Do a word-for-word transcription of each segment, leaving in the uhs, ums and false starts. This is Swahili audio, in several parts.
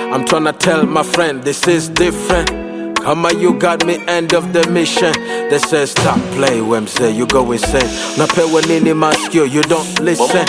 I'm tryna tell my friend this is different. Kama you got me, end of the mission. They say stop play, Wemsey, you go insane. Napewa nini maskio, you don't listen.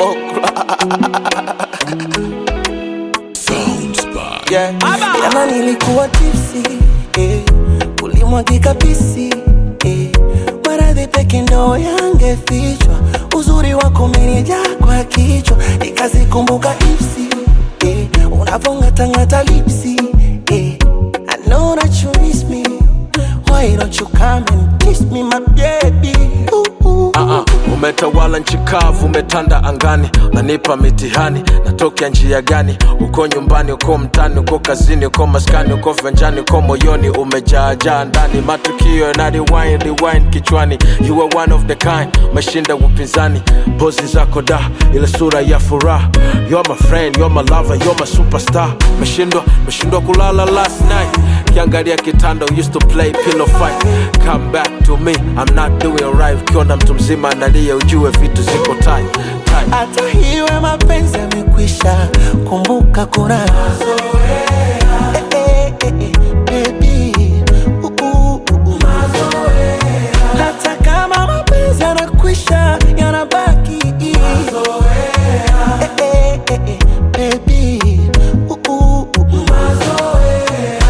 Soundspot. Yeah, jana nilikuwa tipsy, eh. Ulimwagika pisi, eh. Maradhi peke ndo yangefichwa. Uzuri wako umenijaa kwa kichwa. Nikazikumbuka ipsi, eh. Unavongatangata lipsi, eh. I know that you miss me. Why don't you come and kiss me, my baby? Ooh, ooh. Uh-uh. Umetawala nchi kavu, umetanda angani. Unanipa mitihani, natokea njia gani? Uko nyumbani, uko mtani, uko kazini, uko maskani, uko venjani, uko moyoni. Umejaa ndani, matukio na rewind, rewind kichwani. You are one of the kind, mashinda upinzani. Pozi zako da, ile sura ya furaha. You're my friend, you're my lover, you're my superstar. Meshindwa, meshindwa kulala last night. Kiangalia kitanda, used to play pillow fight. Come back to me, I'm not doing right. Ukiona mtu mzima analia ujue vitu ziko tight, tight. Hata hiwe mapenzi yamekwisha, kumbuka kuna mazoea. Eh, eh, eh, eh, baby. Uh, uh, uh, uh. Mazoea. Hata kama mapenzi yanakwisha, yanabaki mazoea. Eh, eh, eh, eh, baby. Uh, uh, uh, uh. Mazoea.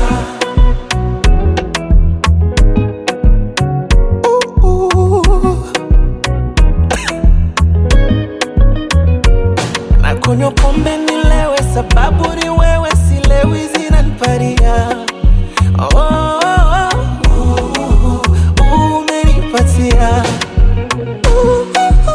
Kunywa pombe nilewe, sababu ni wewe, silewi zinaniparia. Oh, oh, oh, oh, oh, umenipatia. Oh,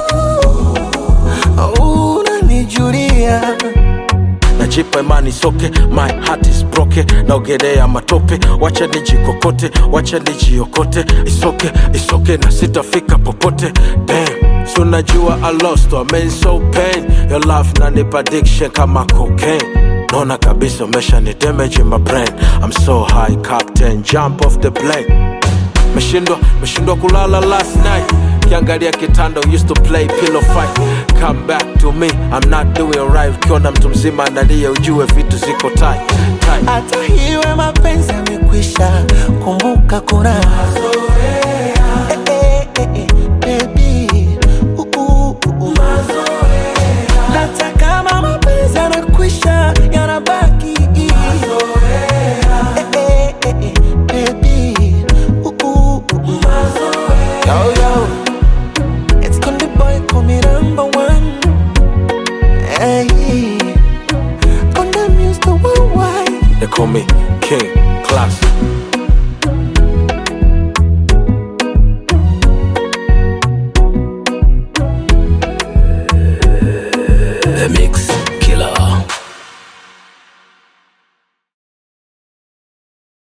oh, oh, unanijulia. Najipa imani soke, my heart is broken. Naogelea matope, wacha nijikokote, wacha nijiokote. It's okay, it's okay, na sitafika popote. Damn. So najua I lost, I'm in so pain. Your love nanipa addiction kama cocaine. Nona kabisa umesha ni damage in my brain. I'm so high, captain, jump off the plane. Meshindwa, meshindwa kulala last night. Kiangalia kitanda, used to play pillow fight. Come back to me, I'm not doing right. Ukiona mtu mzima analia ujue vitu ziko tight, tight. Hata hiwe mapenzi yamekwisha, kumbuka kuna mazoea. Eh, eh, eh, eh, baby. Uh, uh, uh, uh. Mazoea. Hata kama mapenzi yanakwisha, yanabaki mazoea. Eh, eh, eh, eh, baby. Uh, uh, uh, uh. Mazoea. Yo, yo. It's Konde Boy, call me number one. Hey. Konde Muse the worldwide. They call me King Class.